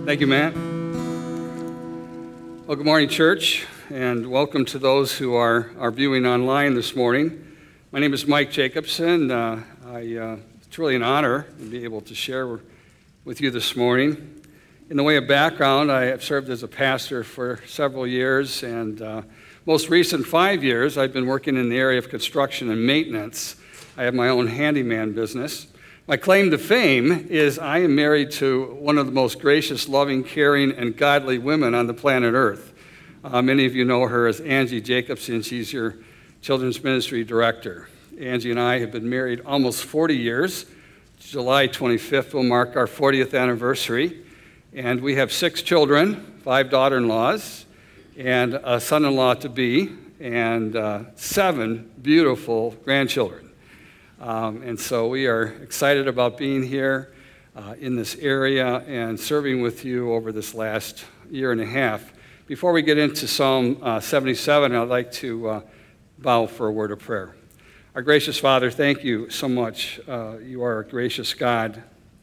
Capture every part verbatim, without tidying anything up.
Thank you, Matt. Well, good morning, church, and welcome to those who are, are viewing online this morning. My name is Mike Jacobson. Uh, I, uh, it's really an honor to be able to share with you this morning. In the way of background, I have served as a pastor for several years, and uh, most recent five years, I've been working in the area of construction and maintenance. I have my own handyman business. My claim to fame is I am married to one of the most gracious, loving, caring, and godly women on the planet Earth. Uh, many of you know her as Angie Jacobson. She's your children's ministry director. Angie and I have been married almost forty years. July twenty-fifth will mark our fortieth anniversary. And we have six children, five daughter-in-laws, and a son-in-law to be, and uh, seven beautiful grandchildren. Um, and so we are excited about being here uh, in this area and serving with you over this last year and a half. Before we get into Psalm uh, seventy-seven, I'd like to uh, bow for a word of prayer. Our gracious Father, thank you so much. Uh, you are a gracious God.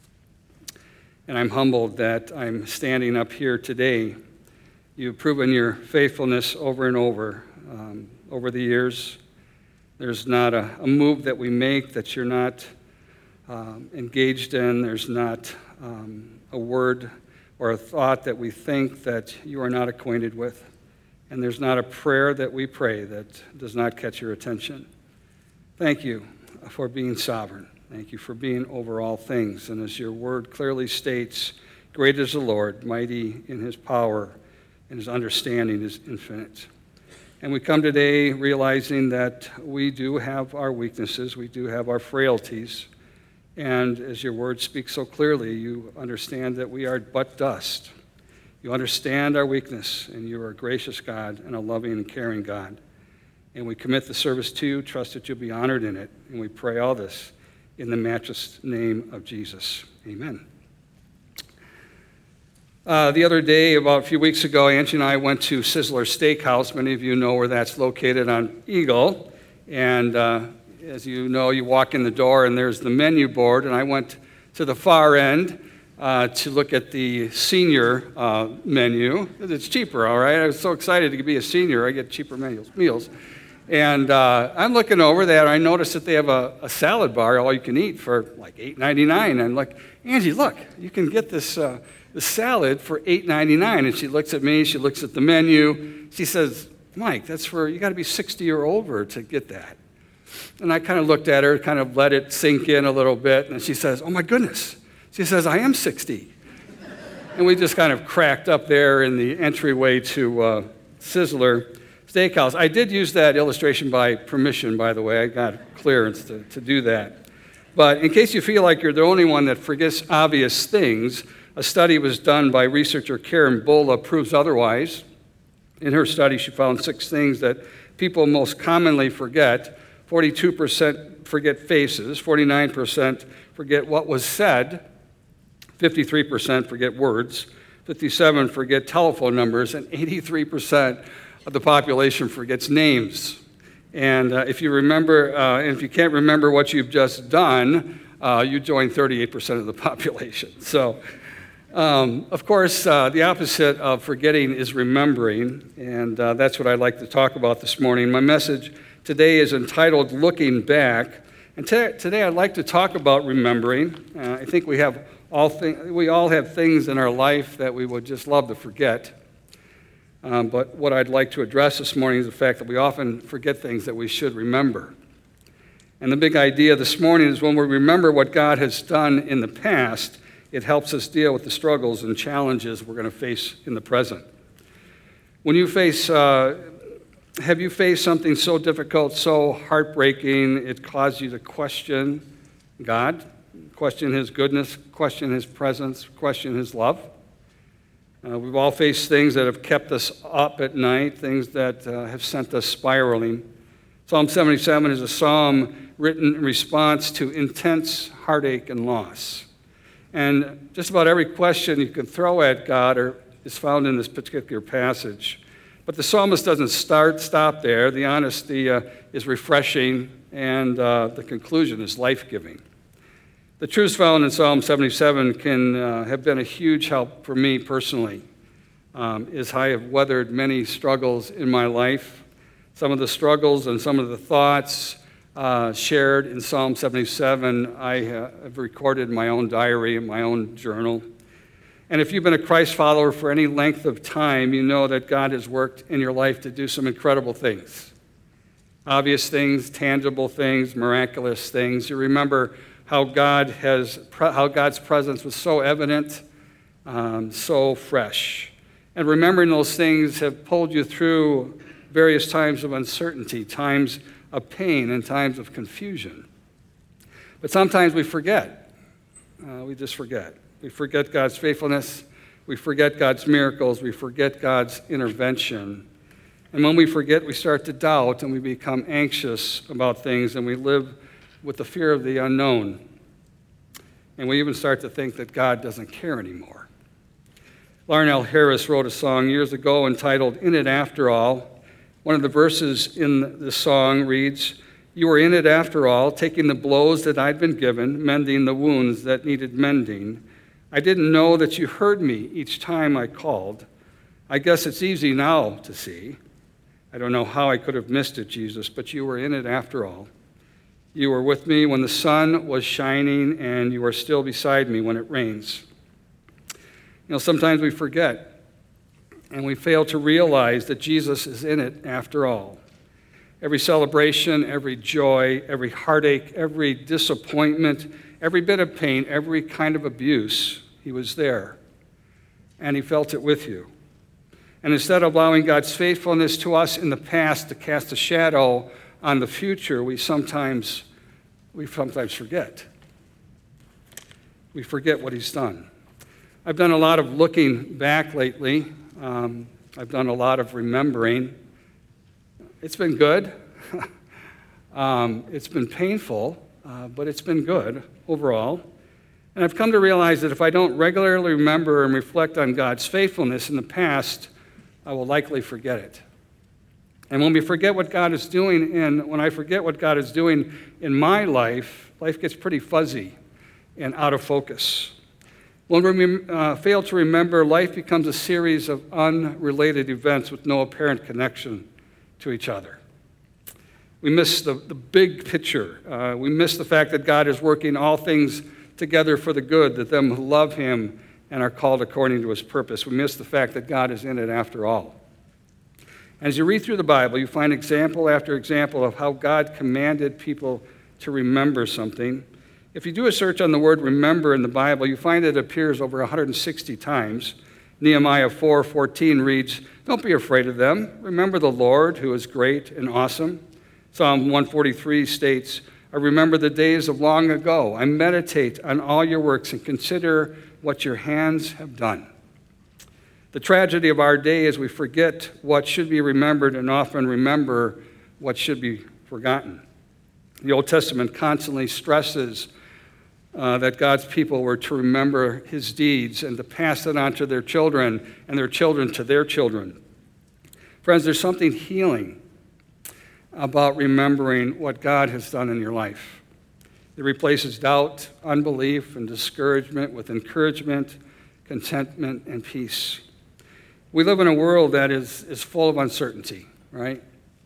And I'm humbled that I'm standing up here today. You've proven your faithfulness over and over, um, over the years. There's not a, a move that we make that you're not um, engaged in. There's not um, a word or a thought that we think that you are not acquainted with. And there's not a prayer that we pray that does not catch your attention. Thank you for being sovereign. Thank you for being over all things. And as your word clearly states, great is the Lord, mighty in his power, and his understanding is infinite. And we come today realizing that we do have our weaknesses, we do have our frailties, and as your word speaks so clearly, you understand that we are but dust. You understand our weakness, and you are a gracious God and a loving and caring God. And we commit the service to you, trust that you'll be honored in it, and we pray all this in the matchless name of Jesus. Amen. Uh, the other day, about a few weeks ago, Angie and I went to Sizzler Steakhouse. Many of you know where that's located on Eagle. And uh, as you know, you walk in the door and there's the menu board. And I went to the far end uh, to look at the senior uh, menu. It's cheaper, all right? I was so excited to be a senior. I get cheaper meals. meals. And uh, I'm looking over that. I noticed that they have a, a salad bar, all you can eat, for like eight ninety-nine. I'm like, Angie, look, you can get this uh, the salad for eight ninety-nine. And she looks at me, she looks at the menu. She says, Mike, that's for, you got to be sixty or over to get that. And I kind of looked at her, kind of let it sink in a little bit. And she says, oh my goodness. She says, I am sixty. And we just kind of cracked up there in the entryway to uh, Sizzler Steakhouse. I did use that illustration by permission, by the way. I got clearance to, to do that. But in case you feel like you're the only one that forgets obvious things, a study was done by researcher Karen Bola proves otherwise. In her study, she found six things that people most commonly forget. forty-two percent forget faces, forty-nine percent forget what was said, fifty-three percent forget words, fifty-seven percent forget telephone numbers, and eighty-three percent of the population forgets names. And uh, if you remember, uh, and if you can't remember what you've just done, uh, you join thirty-eight percent of the population. So, um, of course, uh, the opposite of forgetting is remembering, and uh, that's what I'd like to talk about this morning. My message today is entitled Looking Back, and t- today I'd like to talk about remembering. Uh, I think we have all th- we all have things in our life that we would just love to forget. Um, but what I'd like to address this morning is the fact that we often forget things that we should remember. And the big idea this morning is when we remember what God has done in the past, it helps us deal with the struggles and challenges we're going to face in the present. When you face, uh, have you faced something so difficult, so heartbreaking, it caused you to question God, question his goodness, question his presence, question his love? Uh, we've all faced things that have kept us up at night, things that uh, have sent us spiraling. Psalm seventy-seven is a psalm written in response to intense heartache and loss. And just about every question you can throw at God are, is found in this particular passage. But the psalmist doesn't start, stop there. The honesty uh, is refreshing, and uh, the conclusion is life-giving. The truths found in Psalm seventy-seven can uh, have been a huge help for me personally, um, as I have weathered many struggles in my life. Some of the struggles and some of the thoughts uh, shared in Psalm seventy-seven, I have recorded in my own diary, in my own journal. And if you've been a Christ follower for any length of time, you know that God has worked in your life to do some incredible things. Obvious things, tangible things, miraculous things. You remember how God has, how God's presence was so evident, um, so fresh. And remembering those things have pulled you through various times of uncertainty, times of pain, and times of confusion. But sometimes we forget. Uh, we just forget. We forget God's faithfulness. We forget God's miracles. We forget God's intervention. And when we forget, we start to doubt, and we become anxious about things, and we live with the fear of the unknown. And we even start to think that God doesn't care anymore. Larnell Harris wrote a song years ago entitled, "In It After All." One of the verses in the song reads, "You were in it after all, taking the blows that I'd been given, mending the wounds that needed mending. I didn't know that you heard me each time I called. I guess it's easy now to see. I don't know how I could have missed it, Jesus, but you were in it after all. You were with me when the sun was shining, and you are still beside me when it rains." You know, sometimes we forget, and we fail to realize that Jesus is in it after all. Every celebration, every joy, every heartache, every disappointment, every bit of pain, every kind of abuse, he was there, and he felt it with you. And instead of allowing God's faithfulness to us in the past to cast a shadow on the future, we sometimes we sometimes forget. We forget what he's done. I've done a lot of looking back lately. Um, I've done a lot of remembering. It's been good. um, it's been painful, uh, but it's been good overall. And I've come to realize that if I don't regularly remember and reflect on God's faithfulness in the past, I will likely forget it. And when we forget what God is doing in, when I forget what God is doing in my life, life gets pretty fuzzy and out of focus. When we uh, fail to remember, life becomes a series of unrelated events with no apparent connection to each other. We miss the, the big picture. Uh, we miss the fact that God is working all things together for the good, that them who love him and are called according to his purpose. We miss the fact that God is in it after all. As you read through the Bible, you find example after example of how God commanded people to remember something. If you do a search on the word remember in the Bible, you find it appears over one hundred sixty times. Nehemiah four fourteen reads, "Don't be afraid of them. Remember the Lord, who is great and awesome." Psalm one forty-three states, "I remember the days of long ago. I meditate on all your works and consider what your hands have done." The tragedy of our day is we forget what should be remembered and often remember what should be forgotten. The Old Testament constantly stresses uh, that God's people were to remember his deeds and to pass it on to their children and their children to their children. Friends, there's something healing about remembering what God has done in your life. It replaces doubt, unbelief, and discouragement with encouragement, contentment, and peace. We live in a world that is, is full of uncertainty, right?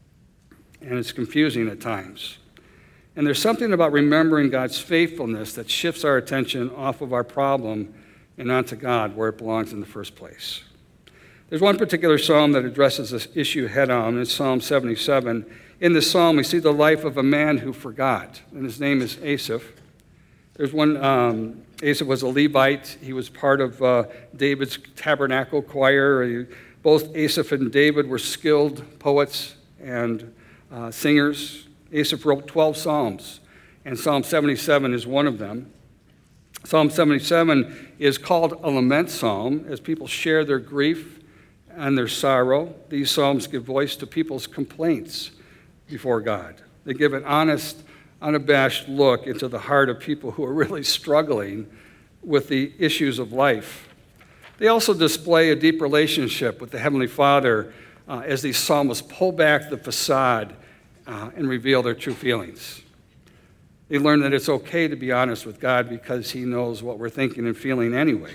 And it's confusing at times. And there's something about remembering God's faithfulness that shifts our attention off of our problem and onto God, where it belongs in the first place. There's one particular psalm that addresses this issue head on. It's Psalm seventy-seven. In this psalm, we see the life of a man who forgot, and his name is Asaph. There's one, um, Asaph was a Levite. He was part of uh, David's tabernacle choir. He, both Asaph and David were skilled poets and uh, singers. Asaph wrote twelve psalms, and Psalm seventy-seven is one of them. Psalm seventy-seven is called a lament psalm as people share their grief and their sorrow. These psalms give voice to people's complaints before God. They give an honest, unabashed look into the heart of people who are really struggling with the issues of life. They also display a deep relationship with the Heavenly Father uh, as these psalmists pull back the facade uh, and reveal their true feelings. They learn that it's okay to be honest with God because he knows what we're thinking and feeling anyway.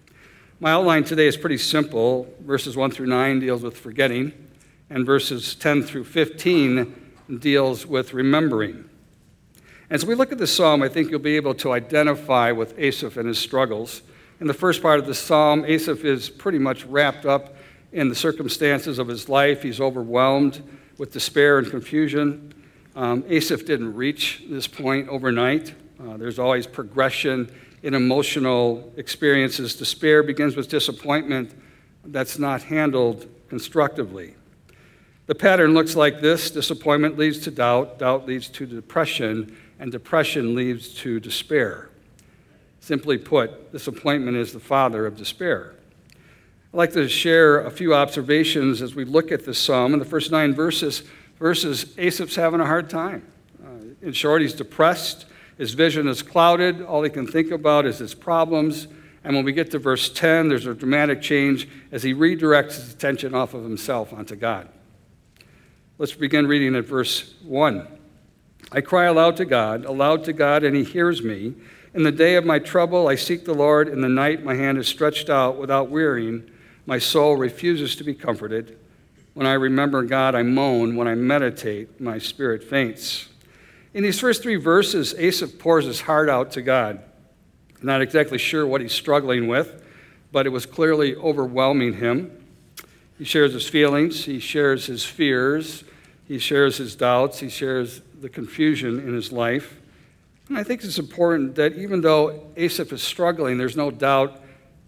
My outline today is pretty simple. Verses one through nine deals with forgetting, and verses ten through fifteen deals with remembering. As we look at the psalm, I think you'll be able to identify with Asaph and his struggles. In the first part of the psalm, Asaph is pretty much wrapped up in the circumstances of his life. He's overwhelmed with despair and confusion. Um, Asaph didn't reach this point overnight. Uh, there's always progression in emotional experiences. Despair begins with disappointment that's not handled constructively. The pattern looks like this. Disappointment leads to doubt, doubt leads to depression, and depression leads to despair. Simply put, disappointment is the father of despair. I'd like to share a few observations as we look at this psalm. In the first nine verses, verses Asaph's having a hard time. Uh, in short, he's depressed. His vision is clouded. All he can think about is his problems. And when we get to verse ten, there's a dramatic change as he redirects his attention off of himself onto God. Let's begin reading at verse one. I cry aloud to God, aloud to God, and he hears me. In the day of my trouble, I seek the Lord. In the night, my hand is stretched out without wearying. My soul refuses to be comforted. When I remember God, I moan. When I meditate, my spirit faints. In these first three verses, Asaph pours his heart out to God. Not exactly sure what he's struggling with, but it was clearly overwhelming him. He shares his feelings. He shares his fears. He shares his doubts. He shares the confusion in his life. And I think it's important that even though Asaph is struggling, there's no doubt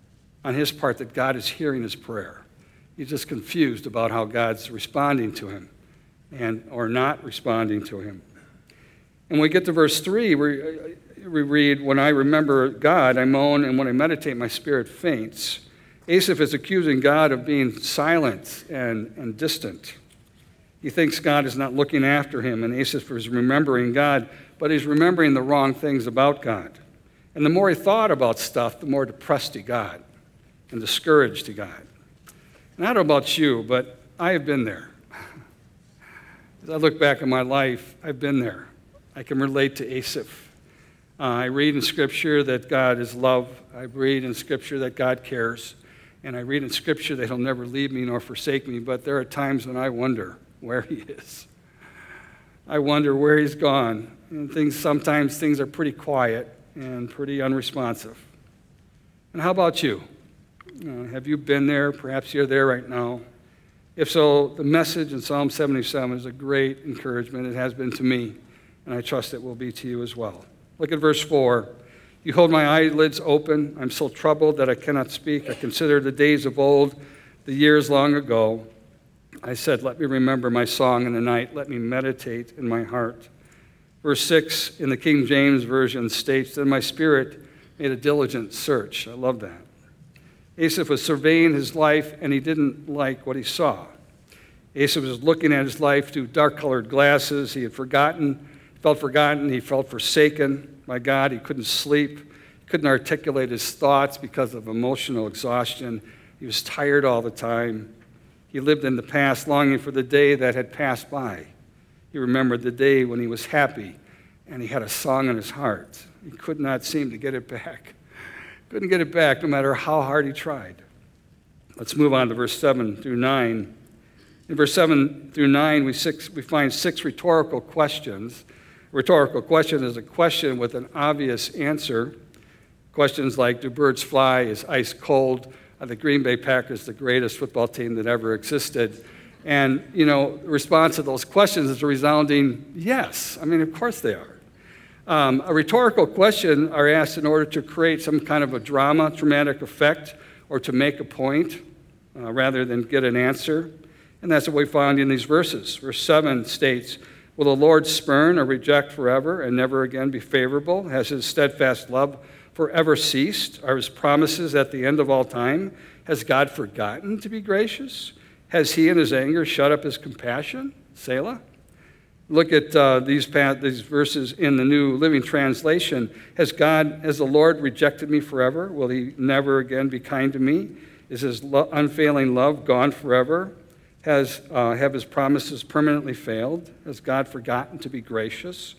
on his part that God is hearing his prayer. He's just confused about how God's responding to him and or not responding to him. And when we get to verse three, we, we read, when I remember God, I moan, and when I meditate, my spirit faints. Asaph is accusing God of being silent and, and distant. He thinks God is not looking after him, and Asaph is remembering God, but he's remembering the wrong things about God. And the more he thought about stuff, the more depressed he got and discouraged he got. And I don't know about you, but I have been there. As I look back at my life, I've been there. I can relate to Asaph. Uh, I read in Scripture that God is love. I read in Scripture that God cares. And I read in Scripture that he'll never leave me nor forsake me, but there are times when I wonder where he is. I wonder where he's gone. And things sometimes things are pretty quiet and pretty unresponsive. And how about you? Uh, have you been there? Perhaps you're there right now. If so, the message in Psalm seventy-seven is a great encouragement. It has been to me, and I trust it will be to you as well. Look at verse four. You hold my eyelids open. I'm so troubled that I cannot speak. I consider the days of old, the years long ago. I said, let me remember my song in the night. Let me meditate in my heart. Verse six in the King James Version states, then my spirit made a diligent search. I love that. Asaph was surveying his life, and he didn't like what he saw. Asaph was looking at his life through dark-colored glasses. He had forgotten, felt forgotten. He felt forsaken by God. He couldn't sleep. He couldn't articulate his thoughts because of emotional exhaustion. He was tired all the time. He lived in the past, longing for the day that had passed by. He remembered the day when he was happy, and he had a song in his heart. He could not seem to get it back. Couldn't get it back no matter how hard he tried. Let's move on to verse seven through nine. In verse seven through nine, we, six, we find six rhetorical questions. A rhetorical question is a question with an obvious answer. Questions like, do birds fly? Is ice cold? Are the Green Bay Packers the greatest football team that ever existed? And, you know, the response to those questions is a resounding yes. I mean, of course they are. Um, a rhetorical question are asked in order to create some kind of a drama, dramatic effect, or to make a point uh, rather than get an answer. And that's what we find in these verses. Verse seven states, will the Lord spurn or reject forever and never again be favorable? Has his steadfast love forever ceased? Are his promises at the end of all time? Has God forgotten to be gracious? Has he in his anger shut up his compassion? Selah. Look at uh, these, these verses in the New Living Translation. Has God, has the Lord rejected me forever? Will he never again be kind to me? Is his lo- unfailing love gone forever? Has, uh, have his promises permanently failed? Has God forgotten to be gracious?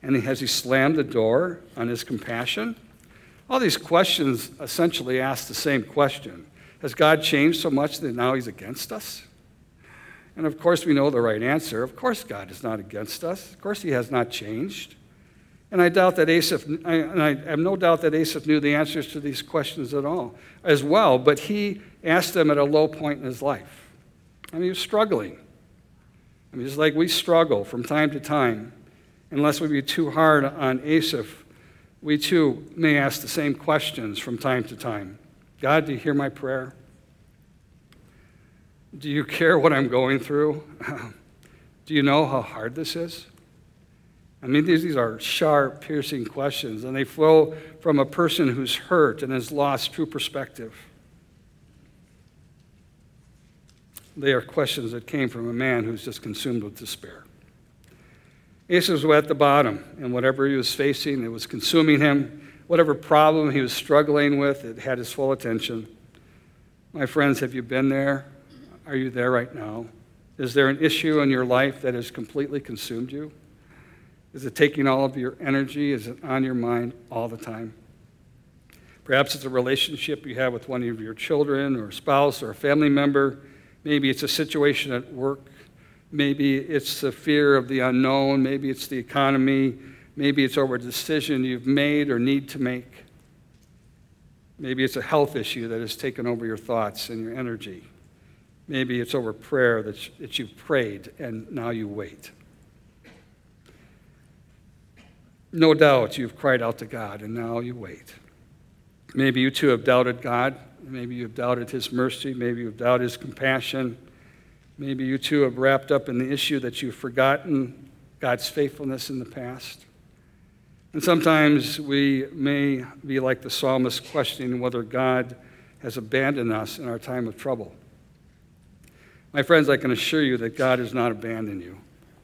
And has he slammed the door on his compassion? All these questions essentially ask the same question. Has God changed so much that now he's against us? And of course we know the right answer. Of course God is not against us. Of course he has not changed. And I doubt that Asaph, and I have no doubt that Asaph knew the answers to these questions at all, as well, but he asked them at a low point in his life. I mean, he was struggling. I mean, it's like we struggle from time to time. Unless we be too hard on Asaph, we too may ask the same questions from time to time. God, do you hear my prayer? Do you care what I'm going through? Do you know how hard this is? I mean, these, these are sharp, piercing questions, and they flow from a person who's hurt and has lost true perspective. They are questions that came from a man who's just consumed with despair. Asaph was at the bottom, and whatever he was facing, it was consuming him. Whatever problem he was struggling with, it had his full attention. My friends, have you been there? Are you there right now? Is there an issue in your life that has completely consumed you? Is it taking all of your energy? Is it on your mind all the time? Perhaps it's a relationship you have with one of your children or spouse or a family member. Maybe it's a situation at work. Maybe it's the fear of the unknown. Maybe it's the economy. Maybe it's over a decision you've made or need to make. Maybe it's a health issue that has taken over your thoughts and your energy. Maybe it's over prayer that, that you've prayed and now you wait. No doubt you've cried out to God and now you wait. Maybe you too have doubted God. Maybe you've doubted his mercy. Maybe you've doubted his compassion. Maybe you too have wrapped up in the issue that you've forgotten God's faithfulness in the past. And sometimes we may be like the psalmist, questioning whether God has abandoned us in our time of trouble. My friends, I can assure you that God has not abandoned you.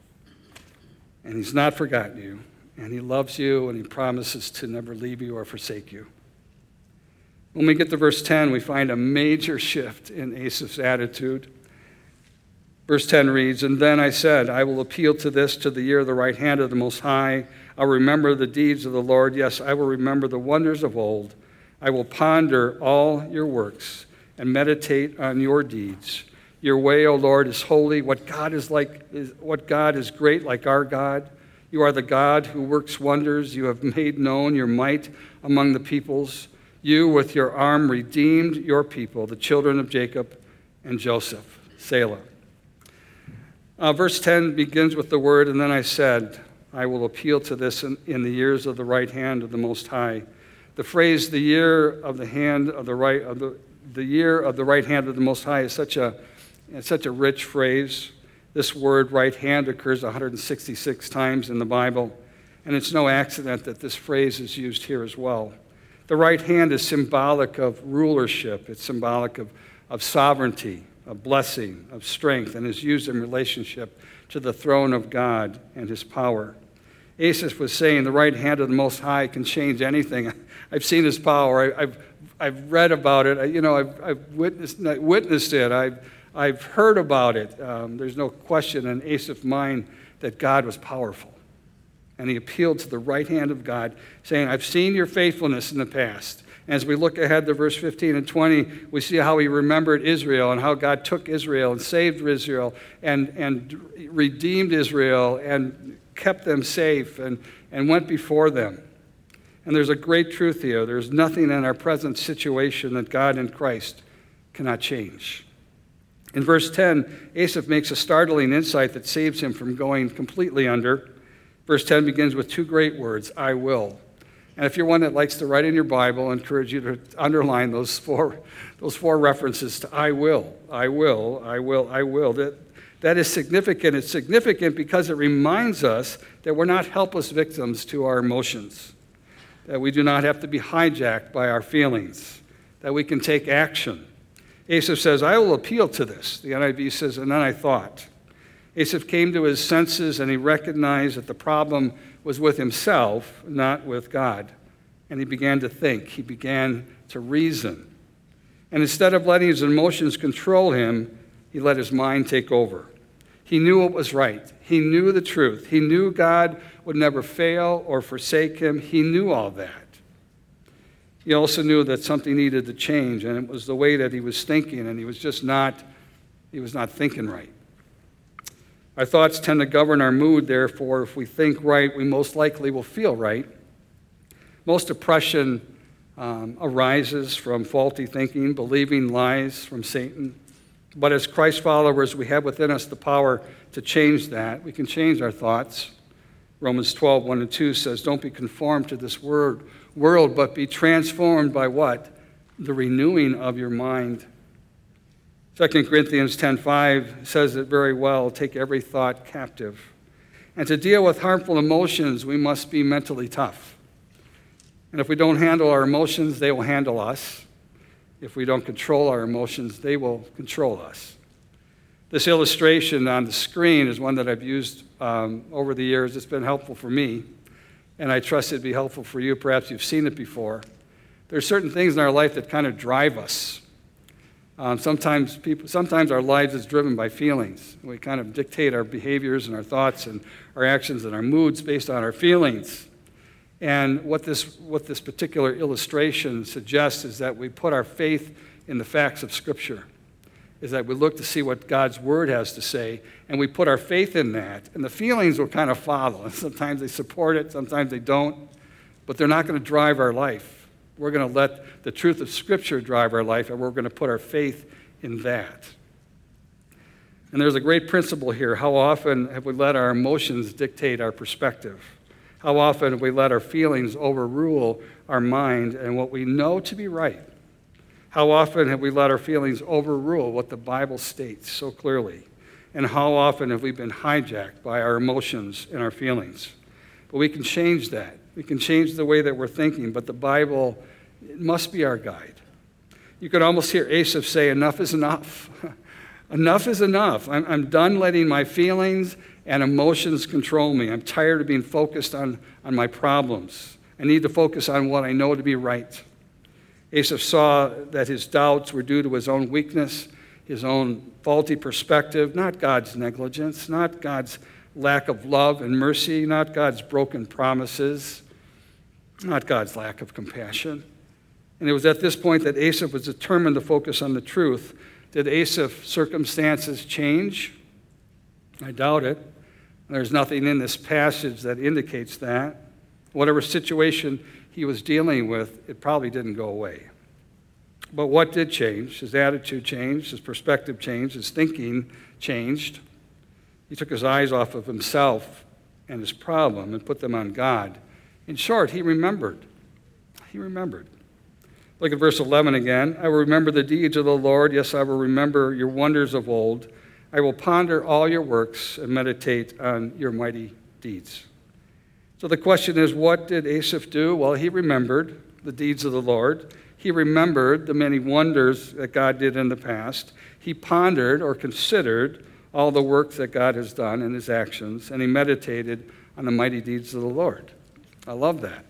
And he's not forgotten you. And he loves you, and he promises to never leave you or forsake you. When we get to verse ten, we find a major shift in Asaph's attitude. Verse ten reads, "And then I said, I will appeal to this, to the ear of the right hand of the Most High. I'll remember the deeds of the Lord. Yes, I will remember the wonders of old. I will ponder all your works and meditate on your deeds. Your way, O Lord, is holy. What God is like, is, what God is great like our God. You are the God who works wonders. You have made known your might among the peoples. You, with your arm, redeemed your people, the children of Jacob and Joseph." Selah. Uh, verse ten begins with the word, "And then I said, I will appeal to this in, in the years of the right hand of the Most High." The phrase, "the year of the hand of the right of the, the year of the right hand of the Most High," is such a it's such a rich phrase. This word, right hand, occurs one hundred sixty-six times in the Bible, and it's no accident that this phrase is used here as well. The right hand is symbolic of rulership. It's symbolic of, of sovereignty, of blessing, of strength, and is used in relationship to the throne of God and his power. Asaph was saying the right hand of the Most High can change anything. I've seen his power. I, I've, I've read about it. I, you know, I've, I've witnessed, witnessed it. I've, I've heard about it. Um, there's no question in Asaph's mind that God was powerful. And he appealed to the right hand of God, saying, I've seen your faithfulness in the past. As we look ahead to verse fifteen and twenty, we see how he remembered Israel and how God took Israel and saved Israel and, and redeemed Israel and kept them safe and, and went before them. And there's a great truth here. There's nothing in our present situation that God in Christ cannot change. In verse ten, Asaph makes a startling insight that saves him from going completely under. Verse ten begins with two great words, I will. And if you're one that likes to write in your Bible, I encourage you to underline those four, those four references to I will, I will, I will, I will. That, that is significant. It's significant because it reminds us that we're not helpless victims to our emotions, that we do not have to be hijacked by our feelings, that we can take action. Asaph says, I will appeal to this. The N I V says, and then I thought. Asaph came to his senses and he recognized that the problem was with himself, not with God. And he began to think. He began to reason. And instead of letting his emotions control him, he let his mind take over. He knew what was right. He knew the truth. He knew God would never fail or forsake him. He knew all that. He also knew that something needed to change, and it was the way that he was thinking, and he was just not, he was not thinking right. Our thoughts tend to govern our mood, therefore, if we think right, we most likely will feel right. Most depression um, arises from faulty thinking, believing lies from Satan. But as Christ followers, we have within us the power to change that. We can change our thoughts. Romans twelve, one and two says, don't be conformed to this word, world, but be transformed by what? The renewing of your mind. Second Corinthians ten five says it very well, take every thought captive. And to deal with harmful emotions, we must be mentally tough. And if we don't handle our emotions, they will handle us. If we don't control our emotions, they will control us. This illustration on the screen is one that I've used um, over the years. It's been helpful for me, and I trust it'd be helpful for you. Perhaps you've seen it before. There are certain things in our life that kind of drive us. Um, sometimes people, sometimes our lives is driven by feelings. We kind of dictate our behaviors and our thoughts and our actions and our moods based on our feelings. And what this, what this particular illustration suggests is that we put our faith in the facts of Scripture, is that we look to see what God's Word has to say, and we put our faith in that. And the feelings will kind of follow. And sometimes they support it, sometimes they don't, but they're not going to drive our life. We're going to let the truth of Scripture drive our life, and we're going to put our faith in that. And there's a great principle here. How often have we let our emotions dictate our perspective? How often have we let our feelings overrule our mind and what we know to be right? How often have we let our feelings overrule what the Bible states so clearly? And how often have we been hijacked by our emotions and our feelings? But we can change that. We can change the way that we're thinking, but the Bible, it must be our guide. You could almost hear Asaph say, enough is enough. Enough is enough. I'm, I'm done letting my feelings and emotions control me. I'm tired of being focused on, on my problems. I need to focus on what I know to be right. Asaph saw that his doubts were due to his own weakness, his own faulty perspective, not God's negligence, not God's lack of love and mercy, not God's broken promises, not God's lack of compassion. And it was at this point that Asaph was determined to focus on the truth. Did Asaph's circumstances change? I doubt it. There's nothing in this passage that indicates that. Whatever situation he was dealing with, it probably didn't go away. But what did change? His attitude changed, his perspective changed, his thinking changed. He took his eyes off of himself and his problem and put them on God. In short, he remembered. He remembered. Look at verse eleven again. I will remember the deeds of the Lord. Yes, I will remember your wonders of old. I will ponder all your works and meditate on your mighty deeds. So the question is, what did Asaph do? Well, he remembered the deeds of the Lord. He remembered the many wonders that God did in the past. He pondered or considered all the work that God has done in his actions, and he meditated on the mighty deeds of the Lord. I love that.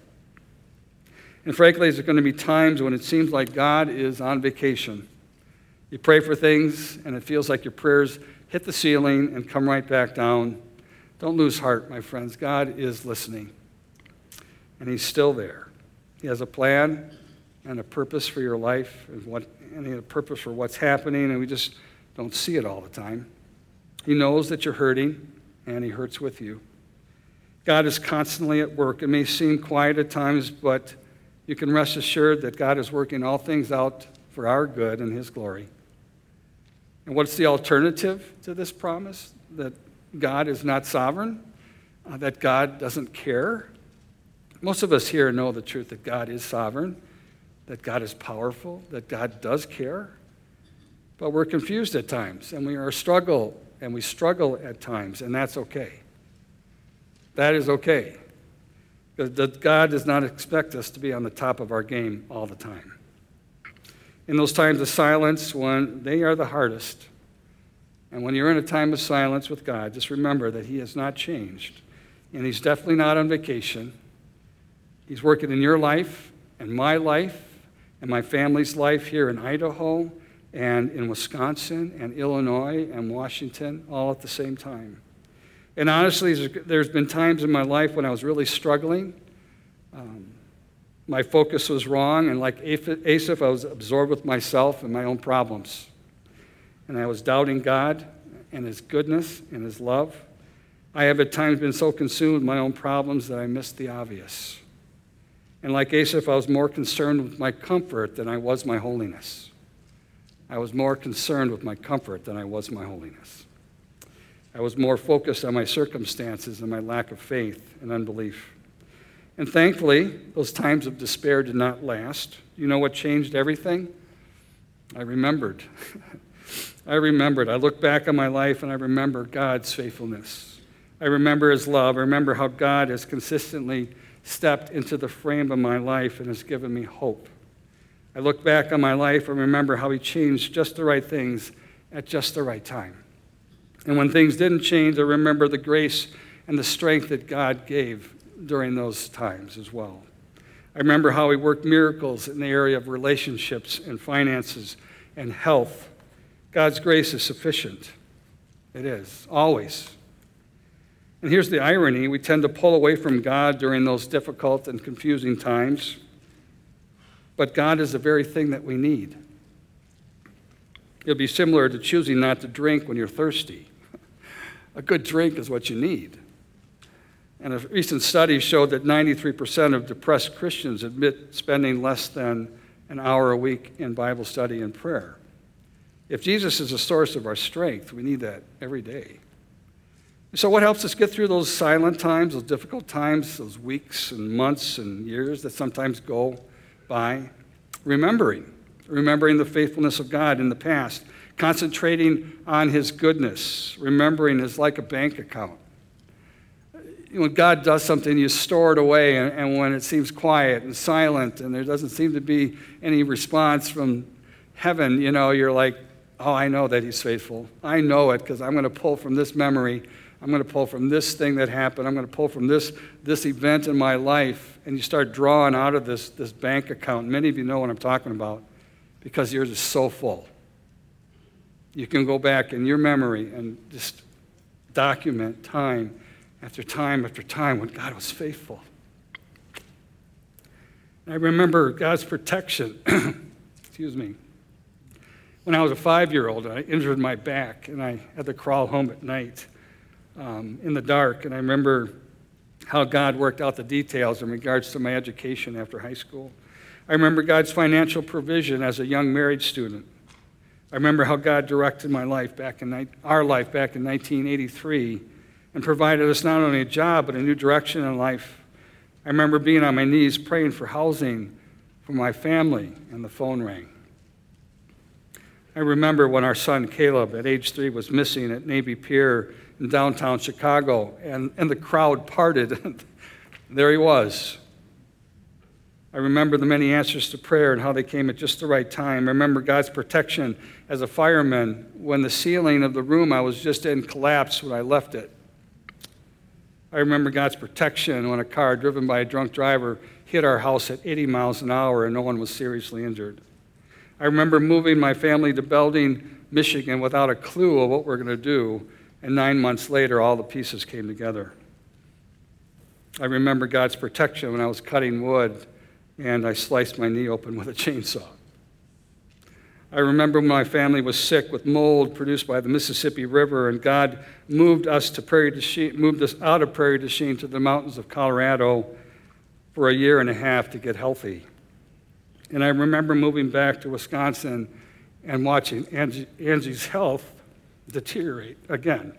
And frankly, there's going to be times when it seems like God is on vacation. You pray for things, and it feels like your prayers hit the ceiling and come right back down. Don't lose heart, my friends. God is listening, and he's still there. He has a plan and a purpose for your life, and, what, and he has a purpose for what's happening, and we just don't see it all the time. He knows that you're hurting, and he hurts with you. God is constantly at work. It may seem quiet at times, but you can rest assured that God is working all things out for our good and his glory. And what's the alternative to this promise? That God is not sovereign? Uh, that God doesn't care? Most of us here know the truth that God is sovereign, that God is powerful, that God does care. But we're confused at times, and we are struggle, and we struggle at times, and that's okay. That is okay. Because God does not expect us to be on the top of our game all the time. In those times of silence, when they are the hardest, and when you're in a time of silence with God, just remember that he has not changed, and he's definitely not on vacation. He's working in your life, and my life, and my family's life here in Idaho, and in Wisconsin, and Illinois, and Washington, all at the same time. And honestly, there's been times in my life when I was really struggling. Um, my focus was wrong, and like Asaph, I was absorbed with myself and my own problems. And I was doubting God and His goodness and His love. I have at times been so consumed with my own problems that I missed the obvious. And like Asaph, I was more concerned with my comfort than I was my holiness. I was more concerned with my comfort than I was my holiness. I was more focused on my circumstances and my lack of faith and unbelief. And thankfully, those times of despair did not last. You know what changed everything? I remembered. I remembered. I look back on my life and I remember God's faithfulness. I remember His love. I remember how God has consistently stepped into the frame of my life and has given me hope. I look back on my life and remember how He changed just the right things at just the right time. And when things didn't change, I remember the grace and the strength that God gave during those times as well. I remember how He worked miracles in the area of relationships and finances and health. God's grace is sufficient. It is, always. And here's the irony. We tend to pull away from God during those difficult and confusing times. But God is the very thing that we need. It'll be similar to choosing not to drink when you're thirsty. A good drink is what you need. And a recent study showed that ninety-three percent of depressed Christians admit spending less than an hour a week in Bible study and prayer. If Jesus is the source of our strength, we need that every day. So what helps us get through those silent times, those difficult times, those weeks and months and years that sometimes go by? Remembering. Remembering the faithfulness of God in the past. Concentrating on His goodness. Remembering is like a bank account. When God does something, you store it away, and, and when it seems quiet and silent and there doesn't seem to be any response from heaven, you know, you're like, oh, I know that He's faithful. I know it because I'm going to pull from this memory. I'm going to pull from this thing that happened. I'm going to pull from this, this event in my life. And you start drawing out of this, this bank account. Many of you know what I'm talking about because yours is so full. You can go back in your memory and just document time after time after time when God was faithful. And I remember God's protection. Excuse me. When I was a five-year-old, I injured my back, and I had to crawl home at night um, in the dark. And I remember how God worked out the details in regards to my education after high school. I remember God's financial provision as a young married student. I remember how God directed my life back in our life back in nineteen eighty-three and provided us not only a job but a new direction in life. I remember being on my knees praying for housing for my family, and the phone rang. I remember when our son Caleb at age three was missing at Navy Pier in downtown Chicago, and, and the crowd parted. There he was. I remember the many answers to prayer and how they came at just the right time. I remember God's protection as a fireman when the ceiling of the room I was just in collapsed when I left it. I remember God's protection when a car driven by a drunk driver hit our house at eighty miles an hour and no one was seriously injured. I remember moving my family to Belding, Michigan without a clue of what we're going to do, and nine months later all the pieces came together. I remember God's protection when I was cutting wood and I sliced my knee open with a chainsaw. I remember when my family was sick with mold produced by the Mississippi River, and God moved us to Prairie du Chien, moved us out of Prairie du Chien to the mountains of Colorado for a year and a half to get healthy. And I remember moving back to Wisconsin and watching Angie, Angie's health deteriorate again.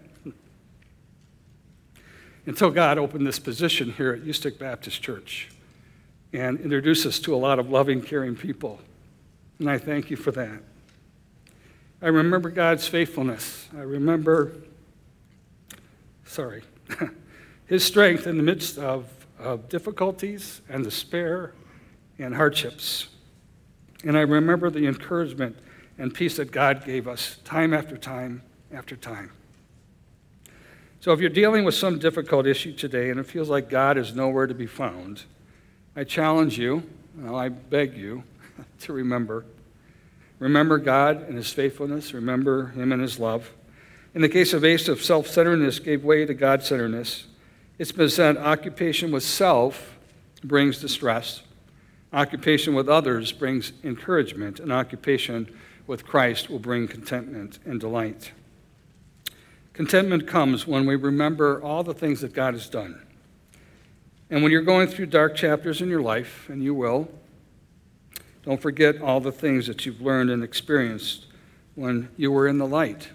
Until God opened this position here at Ustick Baptist Church and introduced us to a lot of loving, caring people. And I thank you for that. I remember God's faithfulness. I remember, sorry, His strength in the midst of, of difficulties and despair and hardships. And I remember the encouragement and peace that God gave us time after time after time. So if you're dealing with some difficult issue today and it feels like God is nowhere to be found, I challenge you, well, I beg you, to remember. Remember God and His faithfulness. Remember Him and His love. In the case of Asaph, self-centeredness gave way to God-centeredness. It's been said occupation with self brings distress. Occupation with others brings encouragement, and occupation with Christ will bring contentment and delight. Contentment comes when we remember all the things that God has done. And when you're going through dark chapters in your life, and you will, don't forget all the things that you've learned and experienced when you were in the light.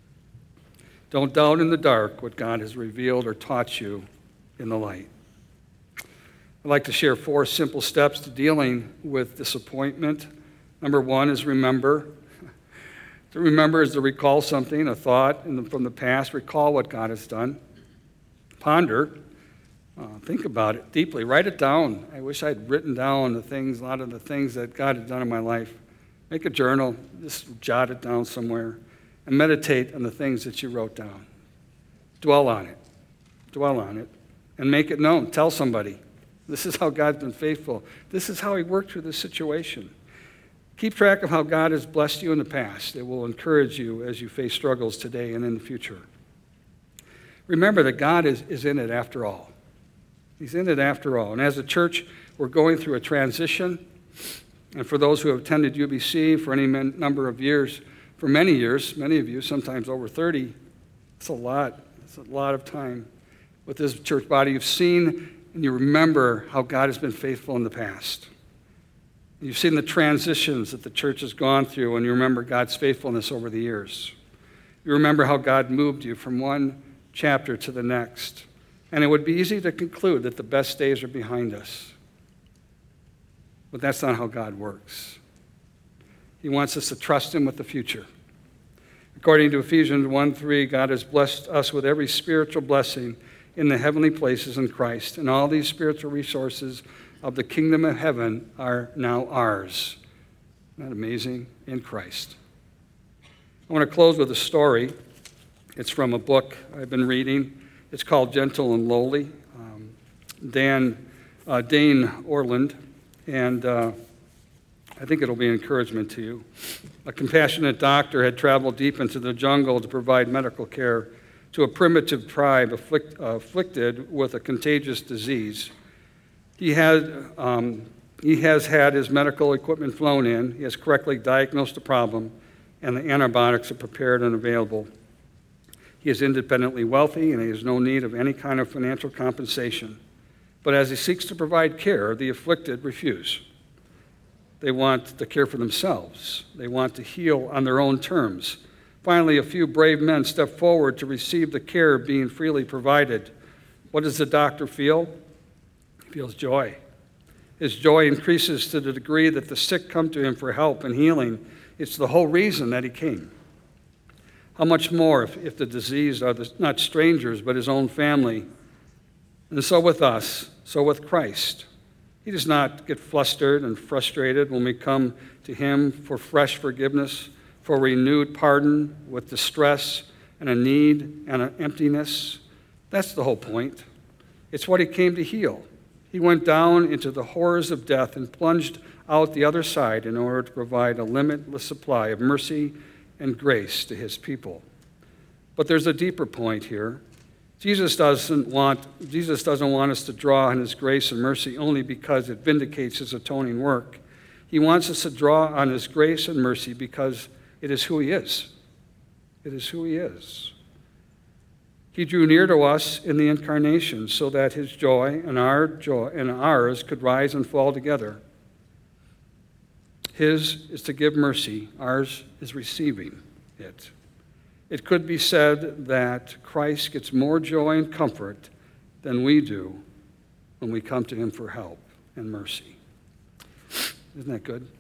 Don't doubt in the dark what God has revealed or taught you in the light. I'd like to share four simple steps to dealing with disappointment. Number one is remember. To remember is to recall something, a thought from the past. Recall what God has done. Ponder. Uh, think about it deeply. Write it down. I wish I'd written down the things, a lot of the things that God had done in my life. Make a journal. Just jot it down somewhere. And meditate on the things that you wrote down. Dwell on it. Dwell on it. And make it known. Tell somebody. This is how God's been faithful. This is how he worked through this situation. Keep track of how God has blessed you in the past. It will encourage you as you face struggles today and in the future. Remember that God is, is in it after all. He's in it after all. And as a church, we're going through a transition. And for those who have attended U B C for any number of years, for many years, many of you, sometimes over thirty, it's a lot. It's a lot of time with this church body. You've seen and you remember how God has been faithful in the past. You've seen the transitions that the church has gone through, and you remember God's faithfulness over the years. You remember how God moved you from one chapter to the next. And it would be easy to conclude that the best days are behind us. But that's not how God works. He wants us to trust him with the future. According to Ephesians one three, God has blessed us with every spiritual blessing in the heavenly places in Christ, and all these spiritual resources of the kingdom of heaven are now ours. Isn't that amazing? In Christ. I want to close with a story. It's from a book I've been reading. It's called Gentle and Lowly. Um, Dan, uh, Dane Orland, and uh, I think it'll be an encouragement to you. A compassionate doctor had traveled deep into the jungle to provide medical care to a primitive tribe afflict, uh, afflicted with a contagious disease. He, had, um, he has had his medical equipment flown in. He has correctly diagnosed the problem, and the antibiotics are prepared and available. He is independently wealthy, and he has no need of any kind of financial compensation. But as he seeks to provide care, the afflicted refuse. They want the care for themselves. They want to heal on their own terms. Finally, a few brave men step forward to receive the care being freely provided. What does the doctor feel? He feels joy. His joy increases to the degree that the sick come to him for help and healing. It's the whole reason that he came. How much more if, if the diseased are the, not strangers, but his own family? And so with us, so with Christ. He does not get flustered and frustrated when we come to him for fresh forgiveness, for renewed pardon with distress and a need and an emptiness. That's the whole point. It's what he came to heal. He went down into the horrors of death and plunged out the other side in order to provide a limitless supply of mercy and grace to his people. But there's a deeper point here. Jesus doesn't want, Jesus doesn't want us to draw on his grace and mercy only because it vindicates his atoning work. He wants us to draw on his grace and mercy because it is who he is. It is who he is. He drew near to us in the incarnation so that his joy and our joy and ours could rise and fall together. His is to give mercy. Ours is receiving it. It could be said that Christ gets more joy and comfort than we do when we come to him for help and mercy. Isn't that good?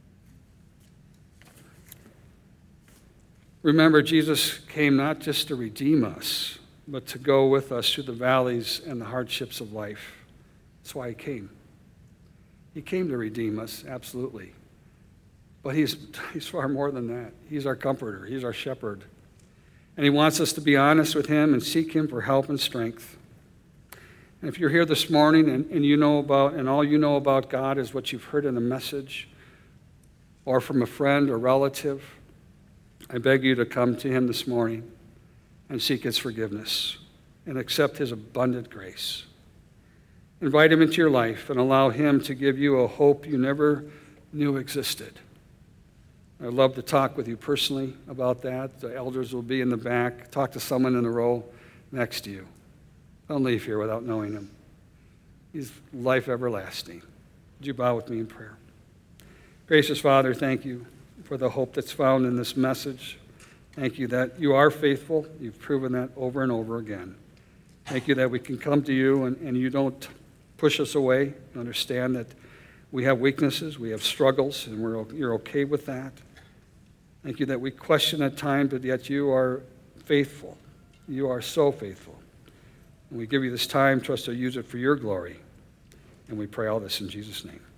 Remember, Jesus came not just to redeem us, but to go with us through the valleys and the hardships of life. That's why he came. He came to redeem us, absolutely. But he's, he's far more than that. He's our comforter. He's our shepherd. And he wants us to be honest with him and seek him for help and strength. And if you're here this morning and, and you know about, and all you know about God is what you've heard in a message or from a friend or relative, I beg you to come to him this morning and seek his forgiveness and accept his abundant grace. Invite him into your life and allow him to give you a hope you never knew existed. I'd love to talk with you personally about that. The elders will be in the back. Talk to someone in the row next to you. Don't leave here without knowing him. He's life everlasting. Would you bow with me in prayer? Gracious Father, thank you for the hope that's found in this message. Thank you that you are faithful. You've proven that over and over again. Thank you that we can come to you and, and you don't push us away. You understand that we have weaknesses, we have struggles, and we're, you're okay with that. Thank you that we question at times, but yet you are faithful. You are so faithful. And we give you this time, trust to use it for your glory. And we pray all this in Jesus' name.